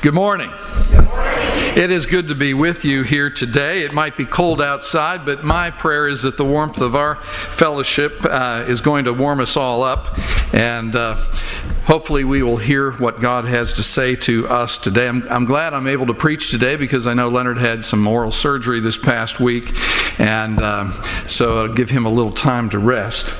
Good morning. It is good to be with you here today. It might be cold outside, but my prayer is that the warmth of our fellowship is going to warm us all up, and hopefully we will hear what God has to say to us today. I'm glad I'm able to preach today because I know Leonard had some oral surgery this past week, and so I'll give him a little time to rest.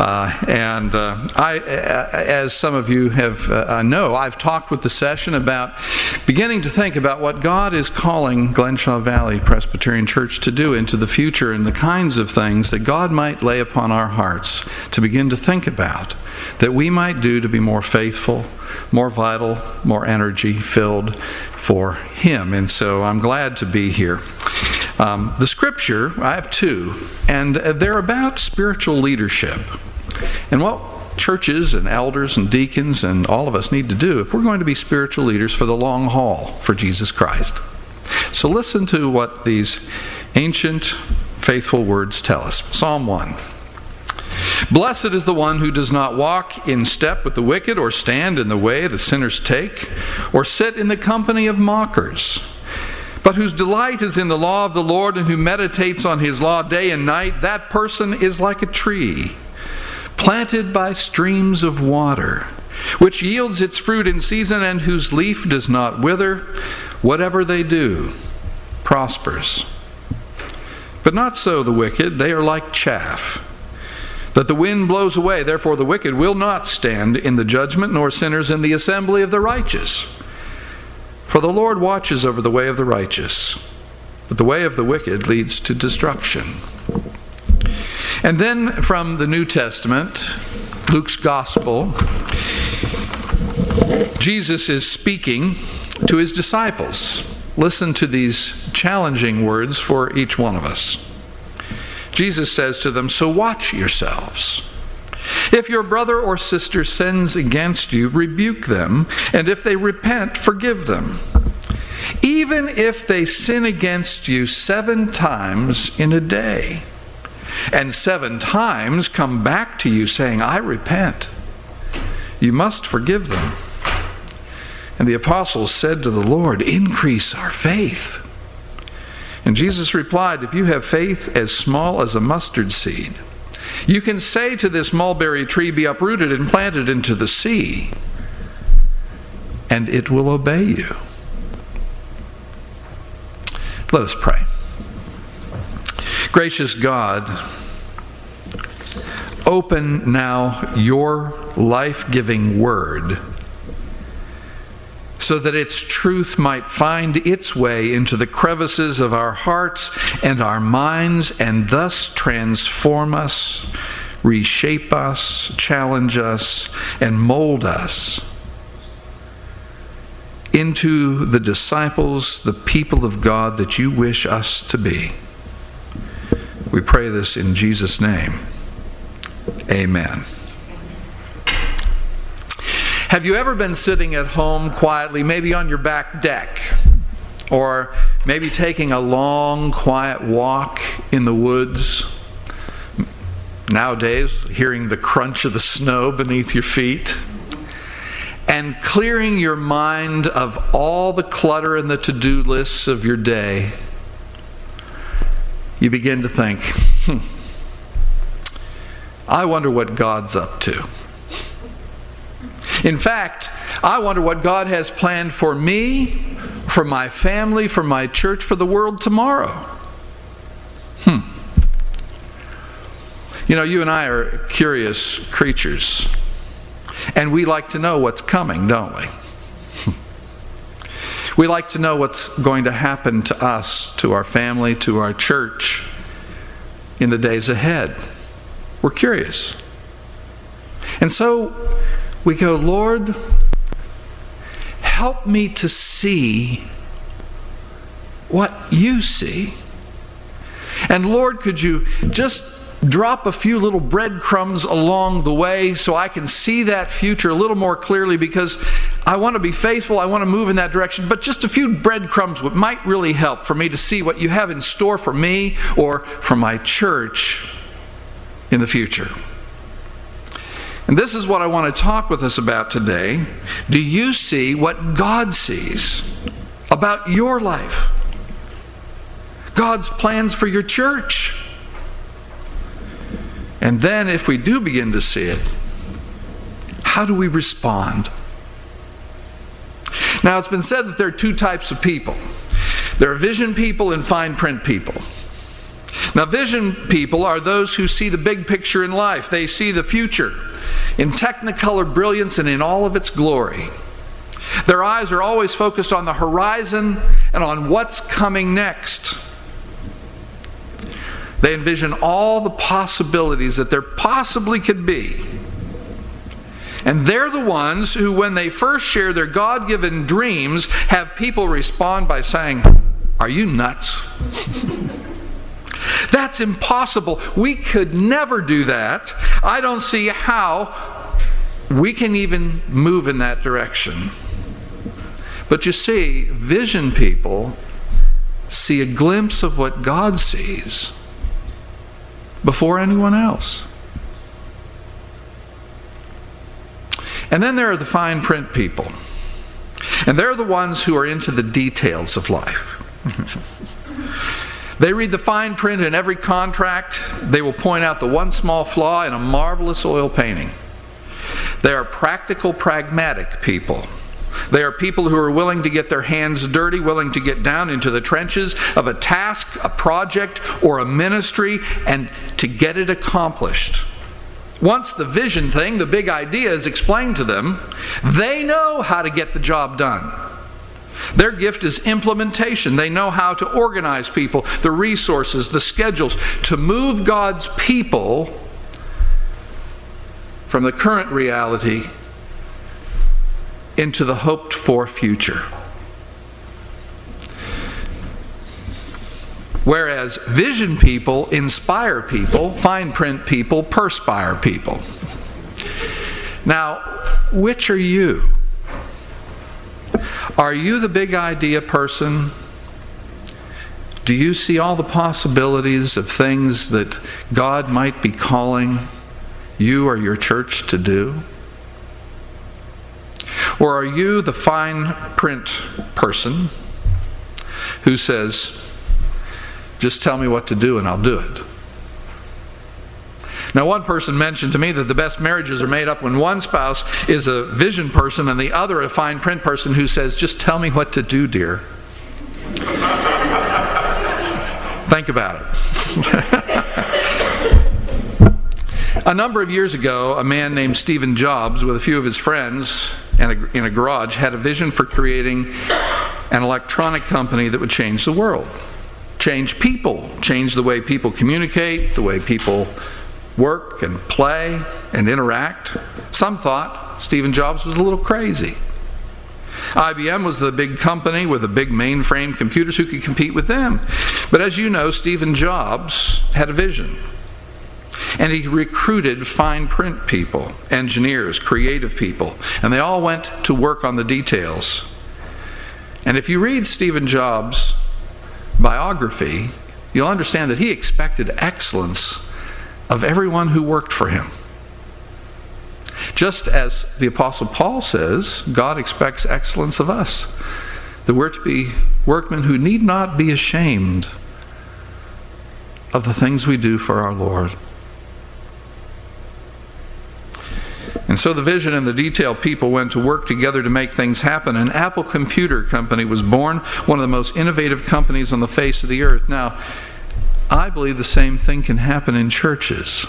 As some of you have know, I've talked with the session about beginning to think about what God is calling Glenshaw Valley Presbyterian Church to do into the future and the kinds of things that God might lay upon our hearts to begin to think about, that we might do to be more faithful, more vital, more energy filled for Him. And so I'm glad to be here. The scripture, I have two, and they're about spiritual leadership. And what churches and elders and deacons and all of us need to do if we're going to be spiritual leaders for the long haul for Jesus Christ. So listen to what these ancient, faithful words tell us. Psalm 1. Blessed is the one who does not walk in step with the wicked, or stand in the way the sinners take, or sit in the company of mockers, but whose delight is in the law of the Lord, and who meditates on His law day and night. That person is like a tree planted by streams of water, which yields its fruit in season, and whose leaf does not wither. Whatever they do prospers. But not so the wicked. They are like chaff that the wind blows away. Therefore the wicked will not stand in the judgment, nor sinners in the assembly of the righteous. For the Lord watches over the way of the righteous, but the way of the wicked leads to destruction. And then from the New Testament, Luke's Gospel, Jesus is speaking to His disciples. Listen to these challenging words for each one of us. Jesus says to them, "So watch yourselves. If your brother or sister sins against you, rebuke them, and if they repent, forgive them. Even if they sin against you 7 times in a day, and 7 times come back to you saying, 'I repent,' you must forgive them." And the apostles said to the Lord, "Increase our faith." And Jesus replied, "If you have faith as small as a mustard seed, you can say to this mulberry tree, 'Be uprooted and planted into the sea,' and it will obey you." Let us pray. Gracious God, open now your life-giving word so that its truth might find its way into the crevices of our hearts and our minds, and thus transform us, reshape us, challenge us, and mold us into the disciples, the people of God that you wish us to be. We pray this in Jesus' name. Amen. Have you ever been sitting at home quietly, maybe on your back deck, or maybe taking a long, quiet walk in the woods? Nowadays, hearing the crunch of the snow beneath your feet, and clearing your mind of all the clutter and the to-do lists of your day. You begin to think, I wonder what God's up to. In fact, I wonder what God has planned for me, for my family, for my church, for the world tomorrow. You know, you and I are curious creatures, and we like to know what's coming, don't we? We like to know what's going to happen to us, to our family, to our church in the days ahead. We're curious. And so we go, Lord, help me to see what you see. And Lord, could you just drop a few little breadcrumbs along the way so I can see that future a little more clearly, because I want to be faithful, I want to move in that direction, but just a few breadcrumbs might really help for me to see what you have in store for me or for my church in the future. And this is what I want to talk with us about today. Do you see what God sees about your life? God's plans for your church. And then if we do begin to see it, how do we respond? Now, it's been said that there are two types of people. There are vision people and fine print people. Now, vision people are those who see the big picture in life. They see the future in technicolor brilliance and in all of its glory. Their eyes are always focused on the horizon and on what's coming next. They envision all the possibilities that there possibly could be. And they're the ones who, when they first share their God-given dreams, have people respond by saying, "Are you nuts?" That's impossible. We could never do that. I don't see how we can even move in that direction. But you see, vision people see a glimpse of what God sees before anyone else. And then there are the fine print people. And they're the ones who are into the details of life. They read the fine print in every contract. They will point out the one small flaw in a marvelous oil painting. They are practical, pragmatic people. They are people who are willing to get their hands dirty, willing to get down into the trenches of a task, a project, or a ministry, and to get it accomplished. Once the vision thing, the big idea, is explained to them, they know how to get the job done. Their gift is implementation. They know how to organize people, the resources, the schedules, to move God's people from the current reality into the hoped-for future. Whereas vision people inspire people, fine print people perspire people. Now, which are you? Are you the big idea person? Do you see all the possibilities of things that God might be calling you or your church to do? Or are you the fine print person who says, "Just tell me what to do and I'll do it"? Now, one person mentioned to me that the best marriages are made up when one spouse is a vision person and the other a fine print person who says, "Just tell me what to do, dear." Think about it. A number of years ago, a man named Stephen Jobs, with a few of his friends in a garage, had a vision for creating an electronic company that would change the world. Change people, change the way people communicate, the way people work and play and interact. Some thought Stephen Jobs was a little crazy. IBM was the big company with the big mainframe computers. Who could compete with them? But as you know, Stephen Jobs had a vision. And he recruited fine print people, engineers, creative people, and they all went to work on the details. And if you read Stephen Jobs' biography, you'll understand that he expected excellence of everyone who worked for him. Just as the Apostle Paul says, God expects excellence of us, that we're to be workmen who need not be ashamed of the things we do for our Lord. And so the vision and the detail people went to work together to make things happen. An Apple Computer Company was born, one of the most innovative companies on the face of the earth. Now, I believe the same thing can happen in churches.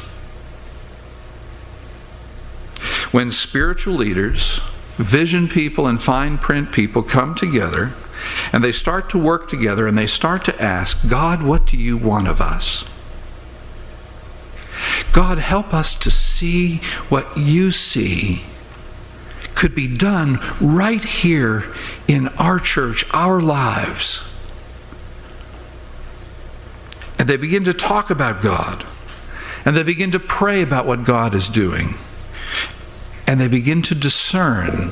When spiritual leaders, vision people, and fine print people come together, and they start to work together, and they start to ask, "God, what do you want of us? God, help us to see what you see could be done right here in our church, our lives." And they begin to talk about God. And they begin to pray about what God is doing. And they begin to discern,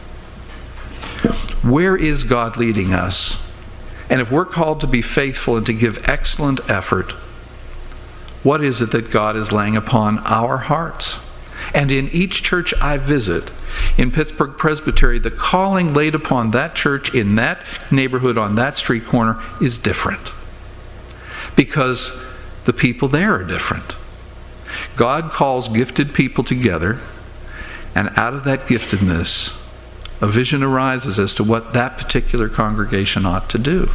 where is God leading us? And if we're called to be faithful and to give excellent effort, what is it that God is laying upon our hearts? And in each church I visit in Pittsburgh Presbytery, the calling laid upon that church in that neighborhood on that street corner is different. Because the people there are different. God calls gifted people together, and out of that giftedness, a vision arises as to what that particular congregation ought to do.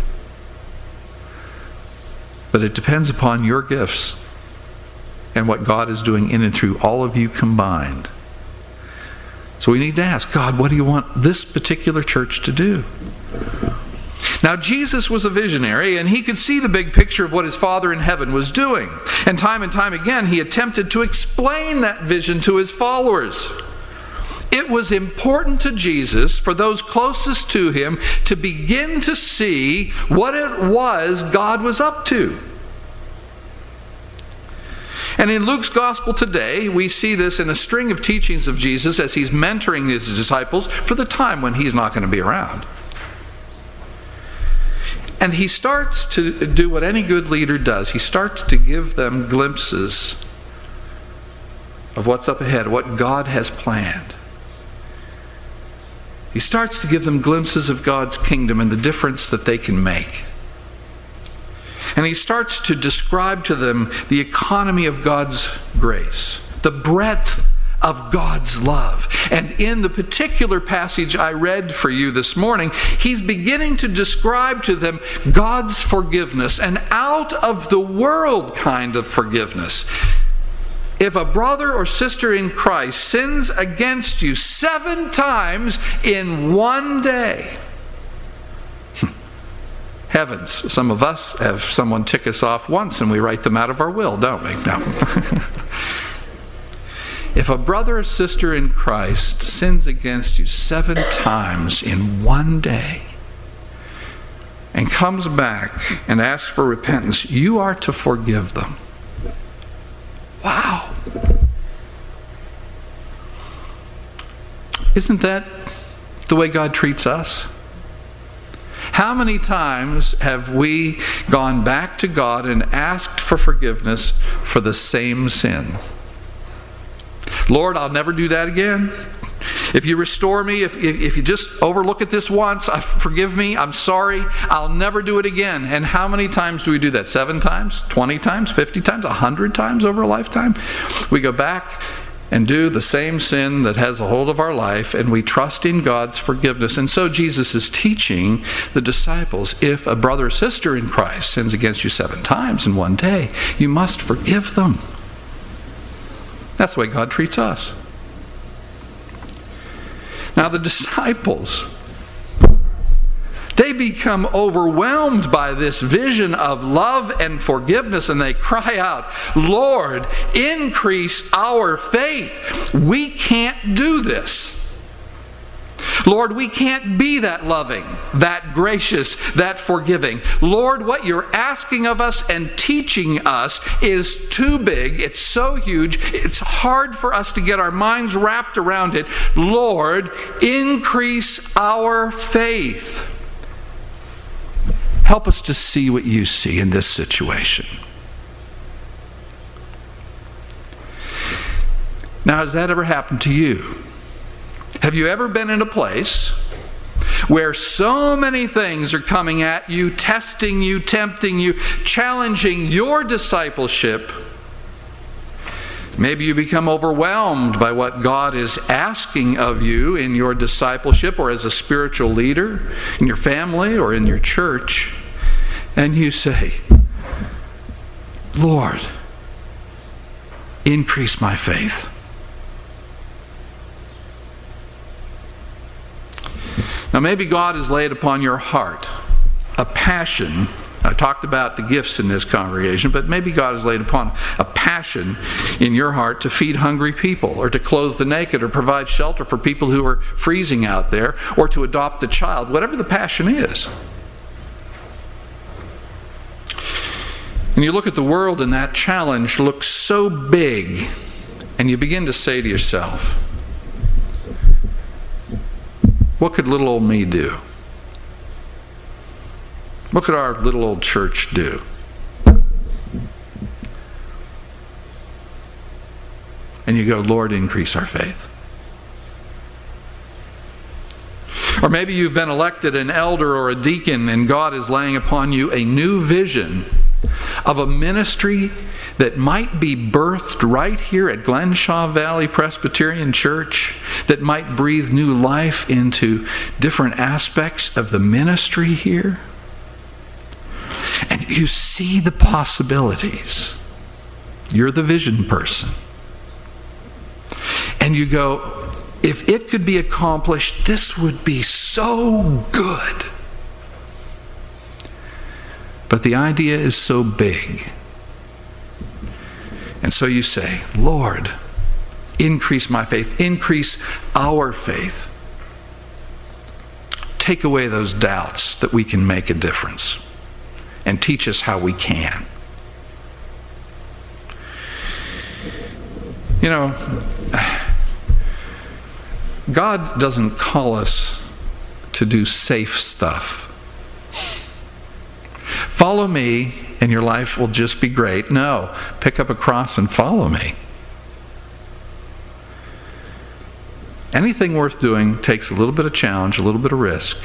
But it depends upon your gifts and what God is doing in and through all of you combined. So we need to ask, God, what do you want this particular church to do? Now, Jesus was a visionary, and he could see the big picture of what his Father in heaven was doing. And time again, he attempted to explain that vision to his followers. It was important to Jesus, for those closest to him, to begin to see what it was God was up to. And in Luke's gospel today, we see this in a string of teachings of Jesus as he's mentoring his disciples for the time when he's not going to be around. And he starts to do what any good leader does. He starts to give them glimpses of what's up ahead, what God has planned. He starts to give them glimpses of God's kingdom and the difference that they can make. And he starts to describe to them the economy of God's grace, the breadth of God's love. And in the particular passage I read for you this morning, he's beginning to describe to them God's forgiveness, an out-of-the-world kind of forgiveness. If a brother or sister in Christ sins against you 7 times in one day, heavens, some of us have someone tick us off once and we write them out of our will, don't we? No. If a brother or sister in Christ sins against you 7 times in one day and comes back and asks for repentance, you are to forgive them. Wow. Isn't that the way God treats us? How many times have we gone back to God and asked for forgiveness for the same sin? Lord, I'll never do that again. If you restore me, if you just overlook it this once, forgive me, I'm sorry, I'll never do it again. And how many times do we do that? 7 times? 20 times? 50 times? 100 times over a lifetime? We go back and do the same sin that has a hold of our life, and we trust in God's forgiveness. And so Jesus is teaching the disciples, if a brother or sister in Christ sins against you 7 times in one day, you must forgive them. That's the way God treats us. Now the disciples, they become overwhelmed by this vision of love and forgiveness, and they cry out, Lord, increase our faith. We can't do this. Lord, we can't be that loving, that gracious, that forgiving. Lord, what you're asking of us and teaching us is too big. It's so huge. It's hard for us to get our minds wrapped around it. Lord, increase our faith. Help us to see what you see in this situation. Now, has that ever happened to you? Have you ever been in a place where so many things are coming at you, testing you, tempting you, challenging your discipleship? Maybe you become overwhelmed by what God is asking of you in your discipleship or as a spiritual leader in your family or in your church. And you say, Lord, increase my faith. Now maybe God has laid upon your heart a passion. I talked about the gifts in this congregation, but maybe God has laid upon a passion in your heart to feed hungry people, or to clothe the naked, or provide shelter for people who are freezing out there, or to adopt a child, whatever the passion is. And you look at the world and that challenge looks so big, and you begin to say to yourself, what could little old me do? What could our little old church do? And And you go, Lord, increase our faith. Or maybe you've been elected an elder or a deacon, and God is laying upon you a new vision of a ministry that might be birthed right here at Glenshaw Valley Presbyterian Church, that might breathe new life into different aspects of the ministry here. And you see the possibilities. You're the vision person. And you go, if it could be accomplished, this would be so good. But the idea is so big. And so you say, Lord, increase my faith, increase our faith. Take away those doubts that we can make a difference, and teach us how we can. You know, God doesn't call us to do safe stuff. Follow me and your life will just be great. No, pick up a cross and follow me. Anything worth doing takes a little bit of challenge, a little bit of risk.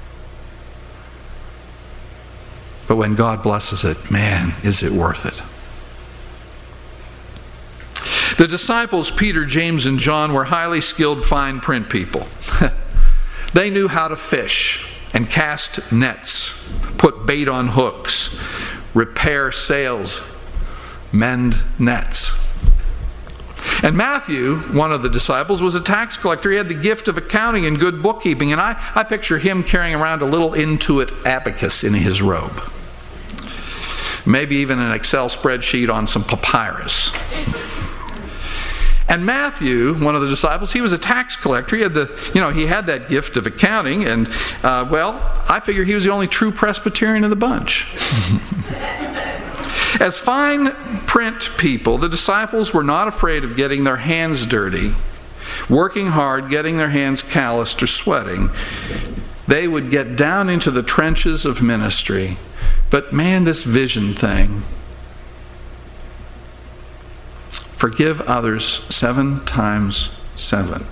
But when God blesses it, man, is it worth it. The disciples, Peter, James, and John, were highly skilled fine print people. They knew how to fish and cast nets, put bait on hooks, repair sails, mend nets. And Matthew, one of the disciples, was a tax collector. He had the gift of accounting and good bookkeeping. And I picture him carrying around a little Intuit abacus in his robe. Maybe even an Excel spreadsheet on some papyrus. And Matthew, one of the disciples, he was a tax collector. He had he had that gift of accounting, and I figure he was the only true Presbyterian of the bunch. As fine print people, the disciples were not afraid of getting their hands dirty, working hard, getting their hands calloused or sweating. They would get down into the trenches of ministry. But man, this vision thing, forgive others 7 times 7.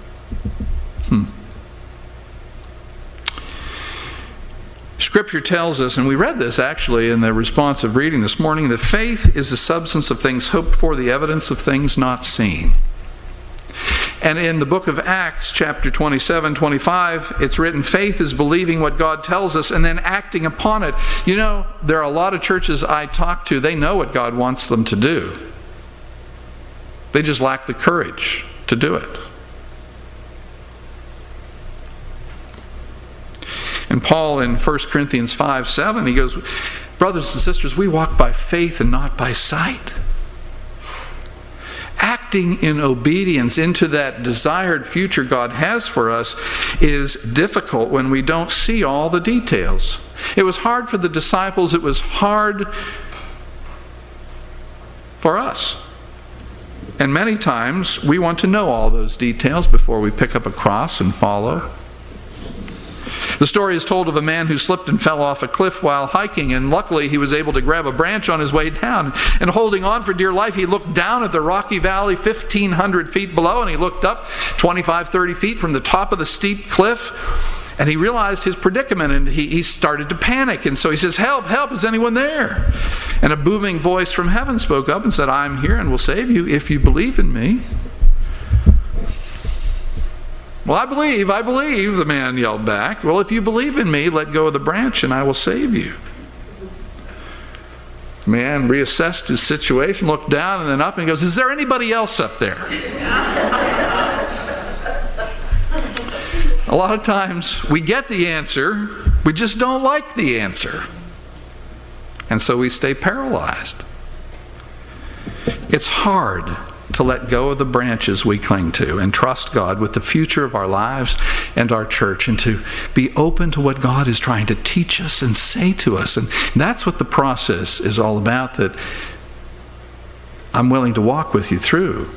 Scripture tells us, and we read this actually in the responsive reading this morning, that faith is the substance of things hoped for, the evidence of things not seen. And in the book of Acts, chapter 27, 25, it's written, faith is believing what God tells us and then acting upon it. You know, there are a lot of churches I talk to, they know what God wants them to do. They just lack the courage to do it. And Paul in 1 Corinthians 5:7, he goes, brothers and sisters, we walk by faith and not by sight. Acting in obedience into that desired future God has for us is difficult when we don't see all the details. It was hard for the disciples. It was hard for us. And many times we want to know all those details before we pick up a cross and follow. The story is told of a man who slipped and fell off a cliff while hiking, and luckily he was able to grab a branch on his way down. And holding on for dear life, he looked down at the rocky valley 1,500 feet below, and he looked up 25, 30 feet from the top of the steep cliff, and he realized his predicament, and he started to panic. And so he says, help, help, is anyone there? And a booming voice from heaven spoke up and said, I'm here and will save you if you believe in me. Well, I believe, the man yelled back. Well, if you believe in me, let go of the branch and I will save you. The man reassessed his situation, looked down and then up, and goes, is there anybody else up there? A lot of times we get the answer, we just don't like the answer. And so we stay paralyzed. It's hard to let go of the branches we cling to and trust God with the future of our lives and our church, and to be open to what God is trying to teach us and say to us. And that's what the process is all about, that I'm willing to walk with you through.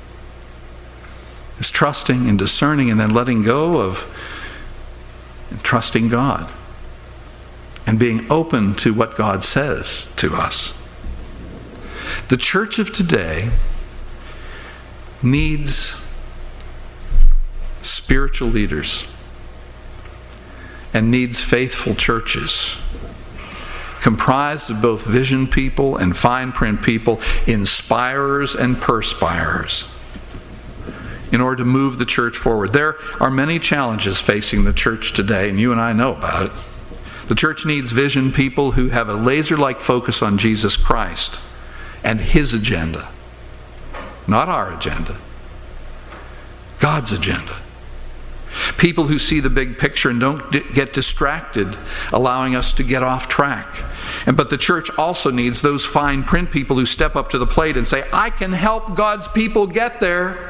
Is trusting and discerning and then letting go of and trusting God and being open to what God says to us. The church of today needs spiritual leaders and needs faithful churches comprised of both vision people and fine print people, inspirers and perspirers, in order to move the church forward. There are many challenges facing the church today, and you and I know about it. The church needs vision people who have a laser-like focus on Jesus Christ and His agenda. Not our agenda. God's agenda. People who see the big picture and don't get distracted, allowing us to get off track. But the church also needs those fine print people who step up to the plate and say, I can help God's people get there.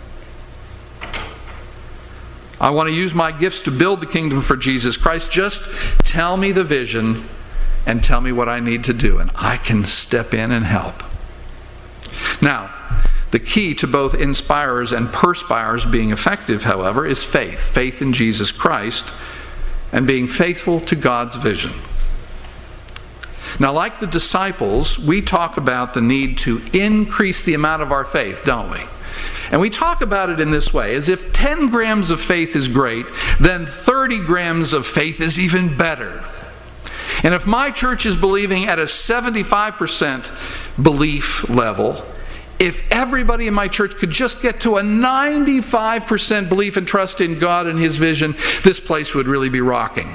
I want to use my gifts to build the kingdom for Jesus Christ. Just tell me the vision and tell me what I need to do, and I can step in and help. Now, the key to both inspirers and perspirers being effective, however, is faith. Faith in Jesus Christ and being faithful to God's vision. Now, like the disciples, we talk about the need to increase the amount of our faith, don't we? And we talk about it in this way, as if 10 grams of faith is great, then 30 grams of faith is even better. And if my church is believing at a 75% belief level, if everybody in my church could just get to a 95% belief and trust in God and His vision, this place would really be rocking.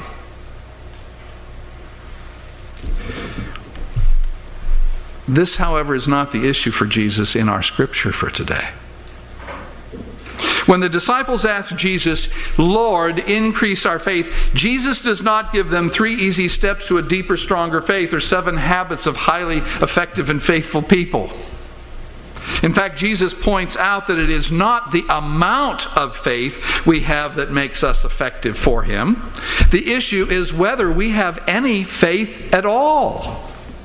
This, however, is not the issue for Jesus in our scripture for today. When the disciples asked Jesus, Lord, increase our faith, Jesus does not give them 3 easy steps to a deeper, stronger faith or 7 habits of highly effective and faithful people. In fact, Jesus points out that it is not the amount of faith we have that makes us effective for Him. The issue is whether we have any faith at all.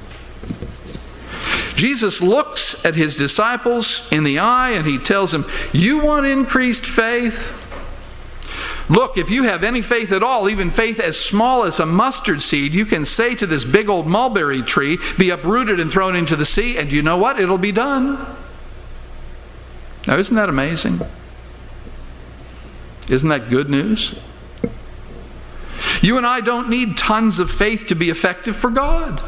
Jesus looks at His disciples in the eye and He tells them, you want increased faith? Look, if you have any faith at all, even faith as small as a mustard seed, you can say to this big old mulberry tree, be uprooted and thrown into the sea, and you know what? It'll be done. Now, isn't that amazing? Isn't that good news? You and I don't need tons of faith to be effective for God.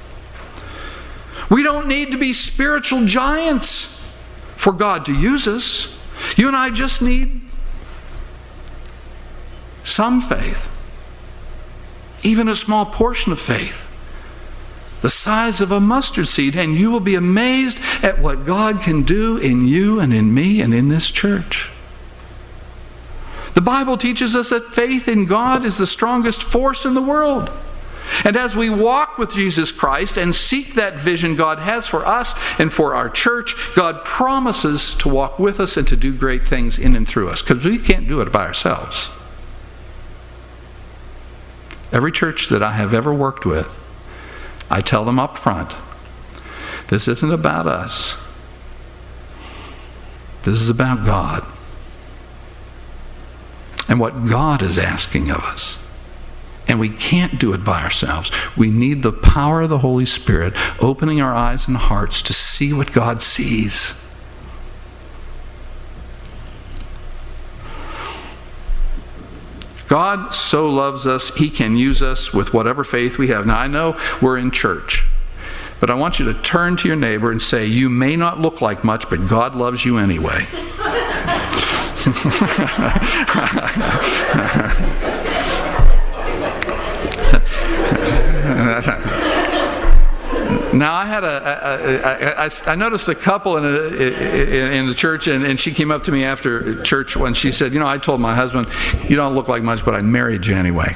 We don't need to be spiritual giants for God to use us. You and I just need some faith, even a small portion of faith, the size of a mustard seed, and you will be amazed at what God can do in you and in me and in this church. The Bible teaches us that faith in God is the strongest force in the world. And as we walk with Jesus Christ and seek that vision God has for us and for our church, God promises to walk with us and to do great things in and through us, because we can't do it by ourselves. Every church that I have ever worked with, I tell them up front, this isn't about us. This is about God and what God is asking of us. And we can't do it by ourselves. We need the power of the Holy Spirit opening our eyes and hearts to see what God sees. God so loves us, He can use us with whatever faith we have. Now, I know we're in church, but I want you to turn to your neighbor and say, you may not look like much, but God loves you anyway. Now, I noticed a couple in the church, and she came up to me after church when she said, I told my husband, you don't look like much, but I married you anyway.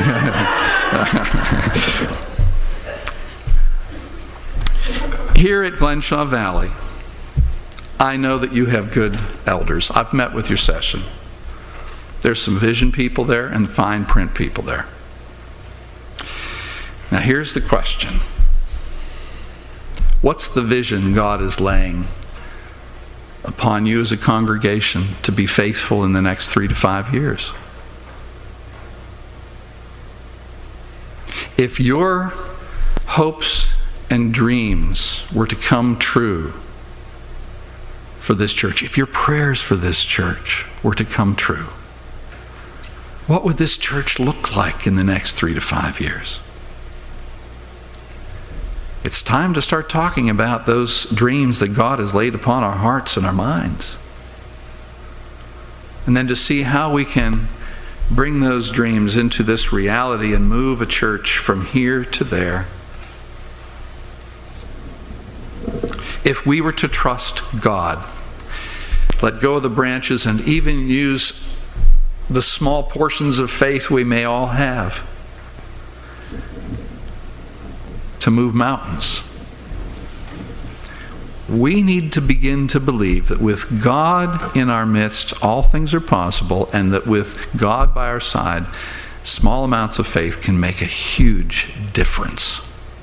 Here at Glenshaw Valley, I know that you have good elders. I've met with your session. There's some vision people there and fine print people there. Now, here's the question. What's the vision God is laying upon you as a congregation to be faithful in the next 3 to 5 years? If your hopes and dreams were to come true for this church, if your prayers for this church were to come true, what would this church look like in the next 3 to 5 years? It's time to start talking about those dreams that God has laid upon our hearts and our minds. And then to see how we can bring those dreams into this reality and move a church from here to there. If we were to trust God, let go of the branches and even use the small portions of faith we may all have to move mountains, we need to begin to believe that with God in our midst, all things are possible, and that with God by our side, small amounts of faith can make a huge difference.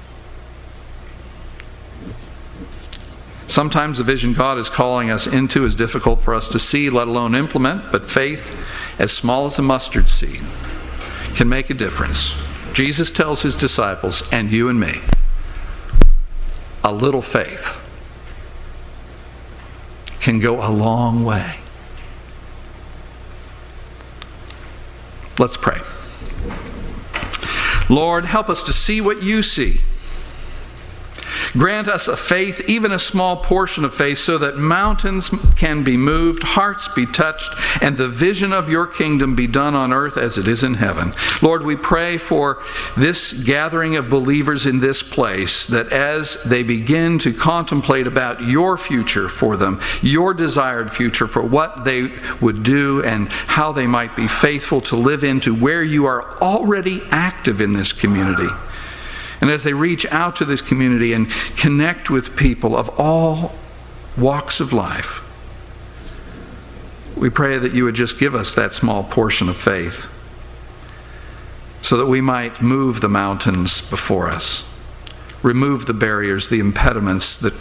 Sometimes the vision God is calling us into is difficult for us to see, let alone implement, but faith, as small as a mustard seed, can make a difference. Jesus tells his disciples, and you and me, a little faith can go a long way. Let's pray. Lord, help us to see what you see. Grant us a faith, even a small portion of faith, so that mountains can be moved, hearts be touched, and the vision of your kingdom be done on earth as it is in heaven. Lord, we pray for this gathering of believers in this place, that as they begin to contemplate about your future for them, your desired future for what they would do and how they might be faithful to live into where you are already active in this community. And as they reach out to this community and connect with people of all walks of life, we pray that you would just give us that small portion of faith so that we might move the mountains before us, remove the barriers, the impediments that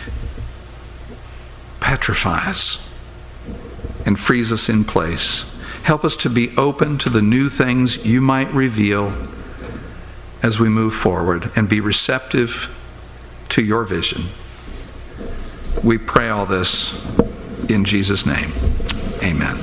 petrify us and freeze us in place. Help us to be open to the new things you might reveal as we move forward, and be receptive to your vision. We pray all this in Jesus' name. Amen.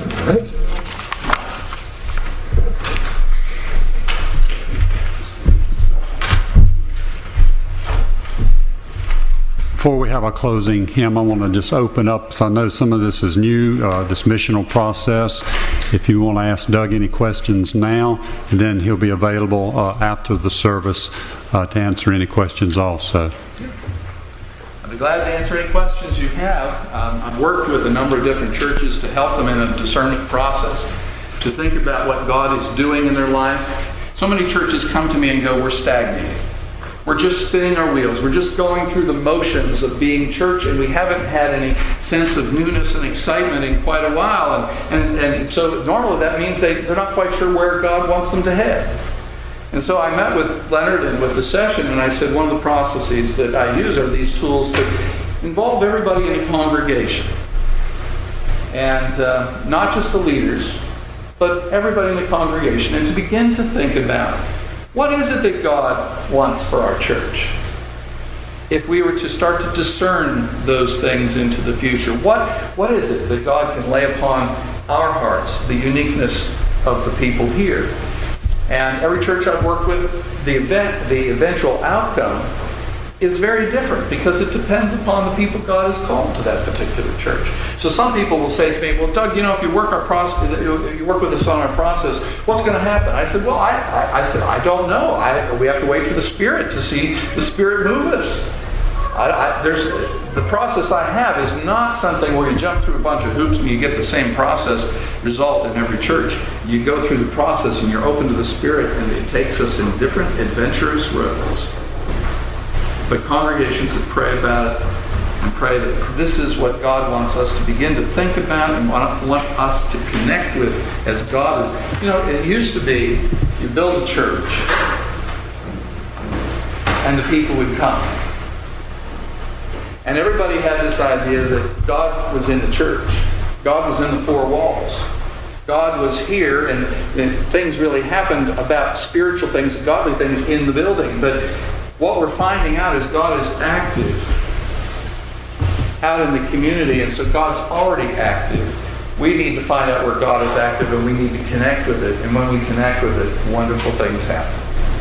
Before we have our closing hymn, I want to just open up, so I know some of this is new, this missional process. If you want to ask Doug any questions now, and then he'll be available after the service to answer any questions also. I'd be glad to answer any questions you have. I've worked with a number of different churches to help them in a discernment process, to think about what God is doing in their life. So many churches come to me and go, we're stagnating. We're just spinning our wheels. We're just going through the motions of being church, and we haven't had any sense of newness and excitement in quite a while. And so normally that means they're not quite sure where God wants them to head. And so I met with Leonard and with the session, and I said one of the processes that I use are these tools to involve everybody in a congregation. And not just the leaders, but everybody in the congregation. And to begin to think about, what is it that God wants for our church? If we were to start to discern those things into the future, what is it that God can lay upon our hearts, the uniqueness of the people here? And every church I've worked with, the eventual outcome is very different because it depends upon the people God has called to that particular church. So some people will say to me, well, Doug, if you work with us on our process, what's going to happen? I said, well, I don't know. We have to wait for the Spirit to see the Spirit move us. The process I have is not something where you jump through a bunch of hoops and you get the same process result in every church. You go through the process and you're open to the Spirit, and it takes us in different adventurous roads. But congregations that pray about it and pray that this is what God wants us to begin to think about and want us to connect with as God is. It used to be you build a church and the people would come. And everybody had this idea that God was in the church. God was in the four walls. God was here, and things really happened about spiritual things, godly things in the building. But what we're finding out is God is active out in the community, and so God's already active. We need to find out where God is active, and we need to connect with it. And when we connect with it, wonderful things happen.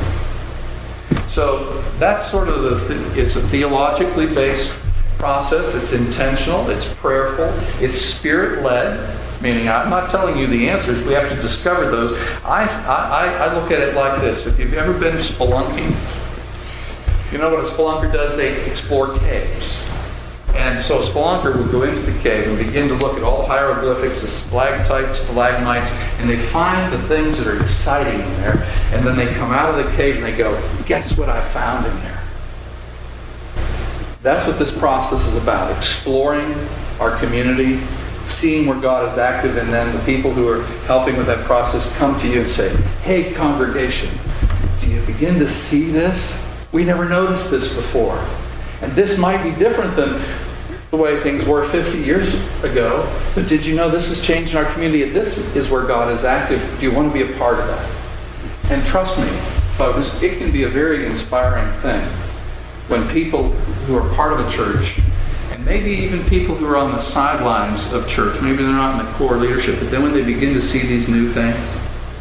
So that's sort of it's a theologically based process. It's intentional. It's prayerful. It's spirit-led, meaning I'm not telling you the answers. We have to discover those. I look at it like this. If you've ever been spelunking, you know what a spelunker does? They explore caves. And so a spelunker would go into the cave and begin to look at all the hieroglyphics, the stalactites, stalagmites, and they find the things that are exciting in there. And then they come out of the cave and they go, guess what I found in there? That's what this process is about, exploring our community, seeing where God is active, and then the people who are helping with that process come to you and say, hey, congregation, do you begin to see this? We never noticed this before. And this might be different than the way things were 50 years ago, but did you know this has changed in our community? This is where God is active. Do you want to be a part of that? And trust me, folks, it can be a very inspiring thing when people who are part of a church, and maybe even people who are on the sidelines of church, maybe they're not in the core leadership, but then when they begin to see these new things,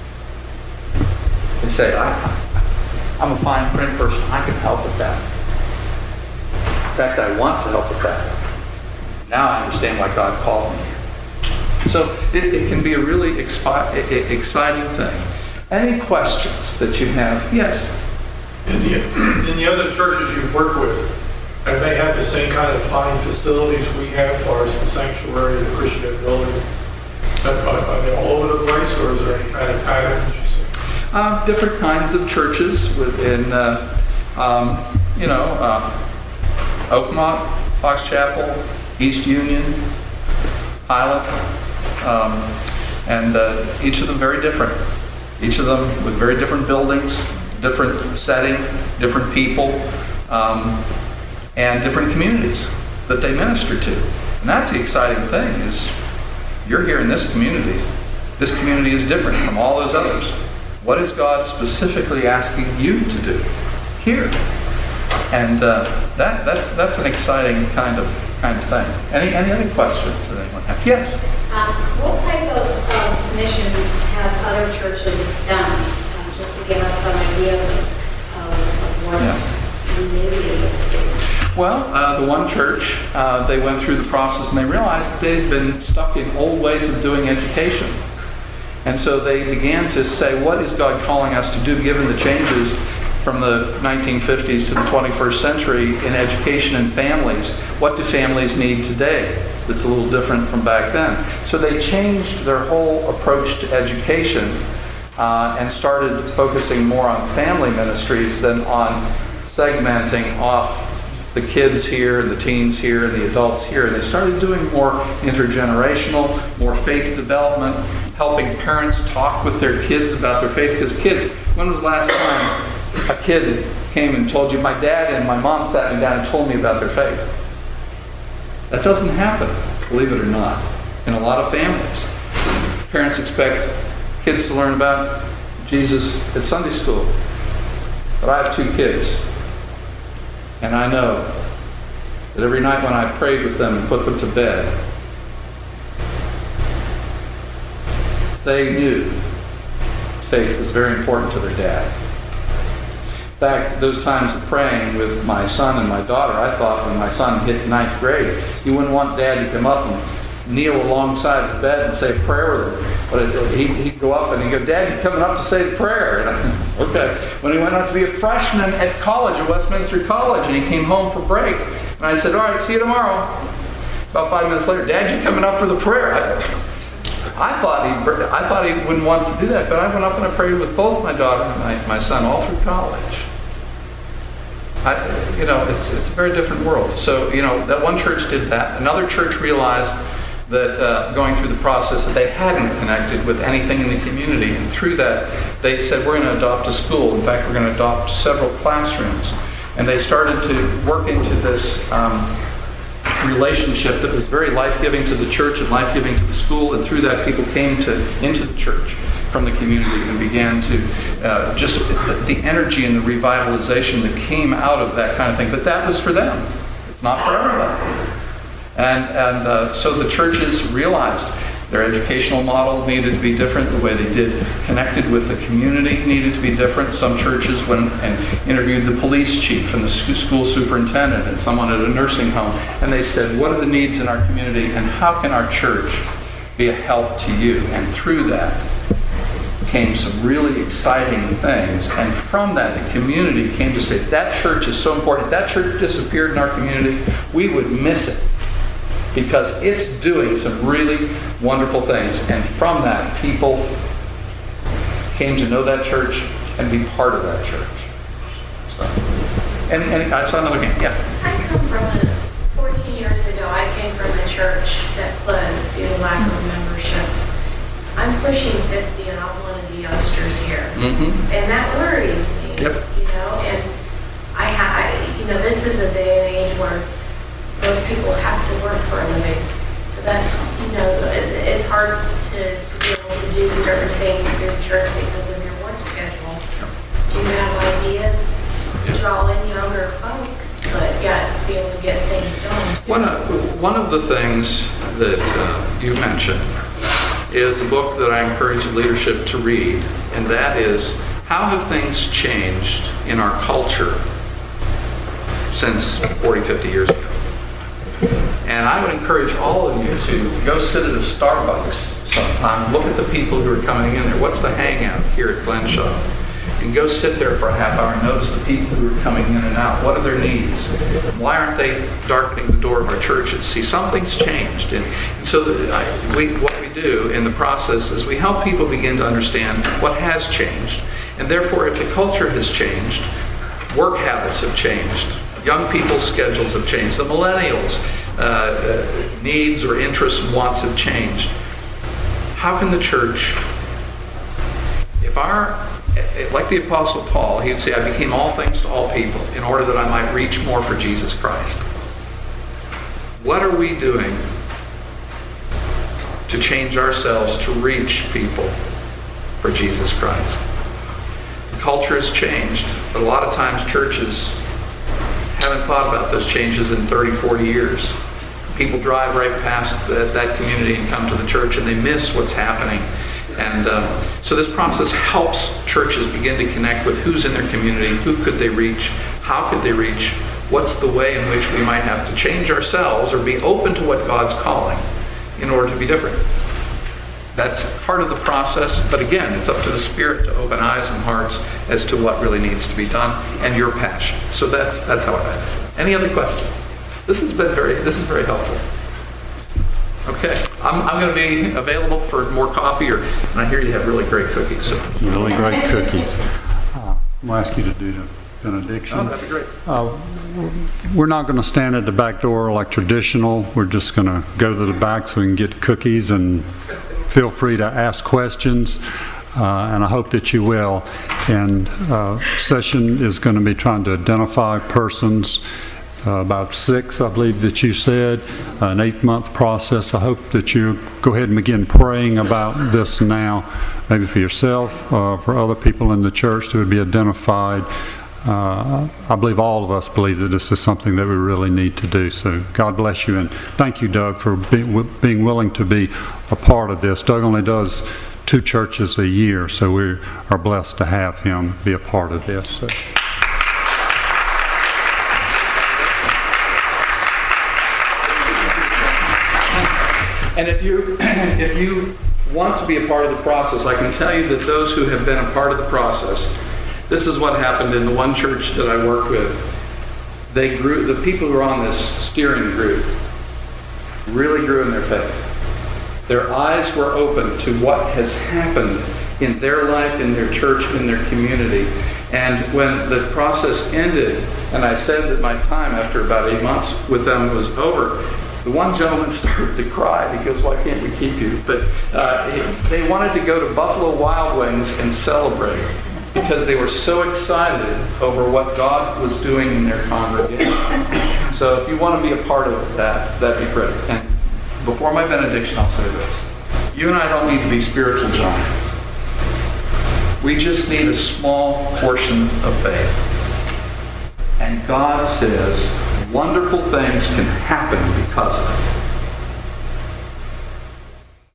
they say, I'm a fine print person. I can help with that. In fact, I want to help with that. Now I understand why God called me here. So it can be a really exciting thing. Any questions that you have? Yes? In the other churches you've worked with, have they had the same kind of fine facilities we have, as far as the sanctuary, the Christian building? Are they all over the place, or is there any kind of patterns you see? Different kinds of churches within, Oakmont, Fox Chapel, East Union, Highland, and each of them very different. Each of them with very different buildings, different setting, different people, and different communities that they minister to. And that's the exciting thing, is you're here in this community. This community is different from all those others. What is God specifically asking you to do here? And that's an exciting kind of thing. Any other questions that anyone has? Yes? What type of missions have other churches done? Just to give us some ideas of what we may be able to do. Well, the one church, they went through the process and they realized that they'd been stuck in old ways of doing education. And so they began to say, what is God calling us to do given the changes from the 1950s to the 21st century in education and families? What do families need today that's a little different from back then? So they changed their whole approach to education and started focusing more on family ministries than on segmenting off the kids here and the teens here and the adults here. And they started doing more intergenerational, more faith development, helping parents talk with their kids about their faith. Because kids, when was the last time a kid came and told you, my dad and my mom sat me down and told me about their faith? That doesn't happen, believe it or not, in a lot of families. Parents expect kids to learn about Jesus at Sunday school. But I have 2 kids. And I know that every night when I prayed with them and put them to bed, they knew faith was very important to their dad. In fact, those times of praying with my son and my daughter, I thought when my son hit 9th grade, you wouldn't want Dad to come up and kneel alongside the bed and say a prayer with him. But he'd go up and he'd go, Dad, you coming up to say the prayer? And I, okay. When he went out to be a freshman at college, at Westminster College, and he came home for break, and I said, all right, see you tomorrow. About 5 minutes later, Dad, you coming up for the prayer? I thought he wouldn't want to do that, but I went up and I prayed with both my daughter and my son all through college. It's a very different world. So, that one church did that. Another church realized that going through the process that they hadn't connected with anything in the community. And through that, they said, we're going to adopt a school. In fact, we're going to adopt several classrooms. And they started to work into this relationship that was very life-giving to the church and life-giving to the school. And through that, people came into the church from the community and began to just the energy and the revitalization that came out of that kind of thing. But that was for them. It's not for everybody. And so the churches realized their educational model needed to be different. The way they connected with the community needed to be different. Some churches went and interviewed the police chief and the school superintendent and someone at a nursing home. And they said, what are the needs in our community and how can our church be a help to you? And through that came some really exciting things. And from that, the community came to say, that church is so important. If that church disappeared in our community, we would miss it, because it's doing some really wonderful things. And from that, people came to know that church and be part of that church. So, and I saw another game. Yeah. I come from 14 years ago, I came from a church that closed due to lack of membership. I'm pushing 50 and I'm one of the youngsters here. And that worries me. Yep. You know, and this is a day and age where most people have to work for a living. So that's, it's hard to be able to do certain things through church because of your work schedule. Do you have ideas to draw in younger folks, but yet be able to get things done? One of the things that you mentioned is a book that I encourage leadership to read, and that is, how have things changed in our culture since 40, 50 years ago? And I would encourage all of you to go sit at a Starbucks sometime, look at the people who are coming in there. What's the hangout here at Glenshaw? And go sit there for a half hour and notice the people who are coming in and out. What are their needs? Why aren't they darkening the door of our churches? See, something's changed. And so what we do in the process is we help people begin to understand what has changed. And therefore, if the culture has changed, work habits have changed, young people's schedules have changed, the millennials' needs or interests and wants have changed. How can the church, like the Apostle Paul, he would say, I became all things to all people in order that I might reach more for Jesus Christ. What are we doing to change ourselves to reach people for Jesus Christ? The culture has changed, but a lot of times churches haven't thought about those changes in 30, 40 years. People drive right past that community and come to the church and they miss what's happening. And so this process helps churches begin to connect with who's in their community, who could they reach, how could they reach, what's the way in which we might have to change ourselves or be open to what God's calling in order to be different. That's part of the process, but again, it's up to the Spirit to open eyes and hearts as to what really needs to be done and your passion. So that's how it happens. Any other questions? This is very helpful. Okay, I'm going to be available for more coffee, and I hear you have really great cookies. So. Really great cookies. I'm going to ask you to do the benediction. Oh, that'd be great. We're not going to stand at the back door like traditional. We're just going to go to the back so we can get cookies, and feel free to ask questions, and I hope that you will. And session is going to be trying to identify persons, about 6, I believe that you said, an 8-month process. I hope that you go ahead and begin praying about this now, maybe for yourself, for other people in the church that would be identified. I believe all of us believe that this is something that we really need to do. So God bless you, and thank you, Doug, for being willing to be a part of this. Doug only does 2 churches a year, so we are blessed to have him be a part of this. So. And if you want to be a part of the process, I can tell you that those who have been a part of the process, this is what happened in the one church that I worked with. They grew, the people who were on this steering group really grew in their faith. Their eyes were open to what has happened in their life, in their church, in their community. And when the process ended, and I said that my time after about 8 months with them was over, the one gentleman started to cry because, why can't we keep you? But they wanted to go to Buffalo Wild Wings and celebrate because they were so excited over what God was doing in their congregation. So if you want to be a part of that, that'd be great. And before my benediction, I'll say this. You and I don't need to be spiritual giants. We just need a small portion of faith. And God says, wonderful things can happen because of it.